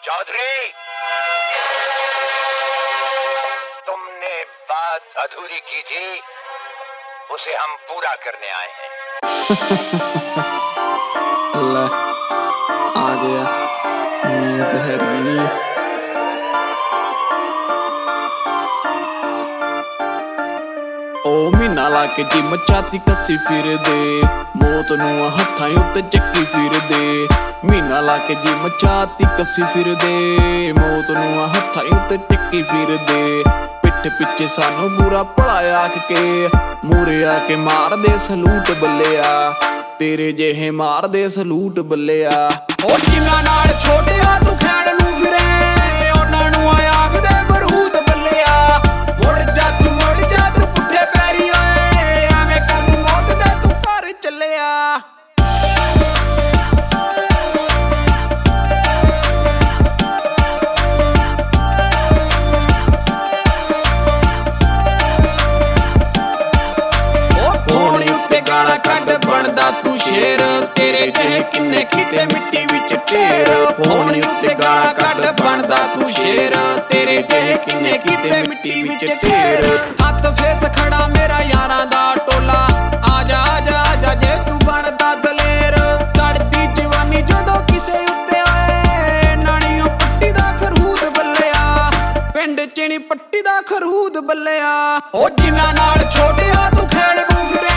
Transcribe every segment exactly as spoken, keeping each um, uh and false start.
चौधरी, तुमने बात अधूरी की थी, उसे हम पूरा करने आए हैं। ले, आ गया नींद है री। ओ मीना ला के जिम छाती कसी फिर दे, मौत नूं हत्थां उत्ते चक्की फिर दे। मीना ला के जिम छाती कसी फिर दे, मौत नूं हत्थां उत्ते चक्की फिर दे। पिठ पिछे सानू पूरा भला आख के, मूरे आके मार दे सलूट बल्लेआ, तेरे जेहे मार दे सलूट बल्लेआ। ओ जिन्ना नाल छोटिया तू खैण नूं फिरे, उन्हां नूं आख दे बरूद बल्लेआ। मुड़ जा तू मुड़ जा तू पुट्ठे पैरी ओए, एवें कदू मौत दे तू घर चलिया। बनदा तू शेर, तेरे जेहे किन्ने कीते मिट्टी विच ढेर। फोन उत्ते गाला कड्ड बनदा तू शेर, तेरे जेहे किन्ने कीते मिट्टी विच ढेर। हत्थ फेस खड़ा मेरा यारां दा टोला, आजा आजा आजा जे तू बनदा दलेर। चढ़दी जवानी जदों किसे उत्ते आए, नानियों पट्टी दा खरूद बल्लेआ, पिंड च नी पट्टी दा खरूद बल्लेआ। ओ जिन्ना नाल छोटिया तू खेड़ नूं फिरे,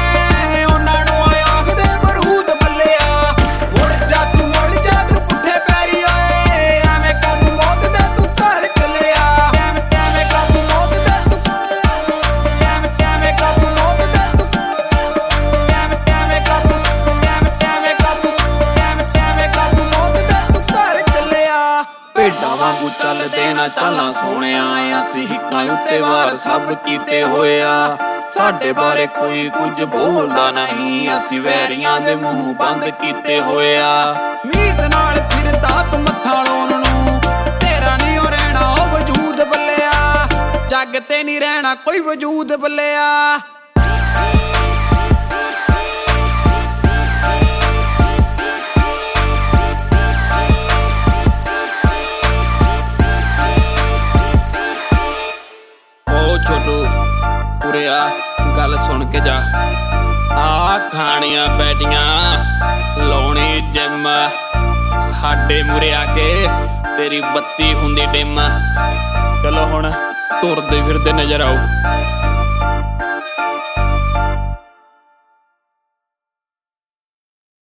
वांगू चलदे ना चालां सोहणिया, असीं हिक्कां उत्ते वार सब कीते होए आ। साडे बारे कोई कुछ बोलदा नहीं, असीं वैरियां दे मूंह बंद कीते होए आ। मीत नाल फिरदा तू मत्था लाउण नूं, तेरा नी ओ रहना ओ वजूद बल्लेआ, जग ते नी रहना कोई वजूद बल्लेआ। छोटू उरे आ, गल सुन के जा। आ खानियां बैठियां लाउणी जिम, साडे मुरे आके तेरी बत्ती हुंदी डिम। चलो हुण तुरदे फिरदे नजर आओ।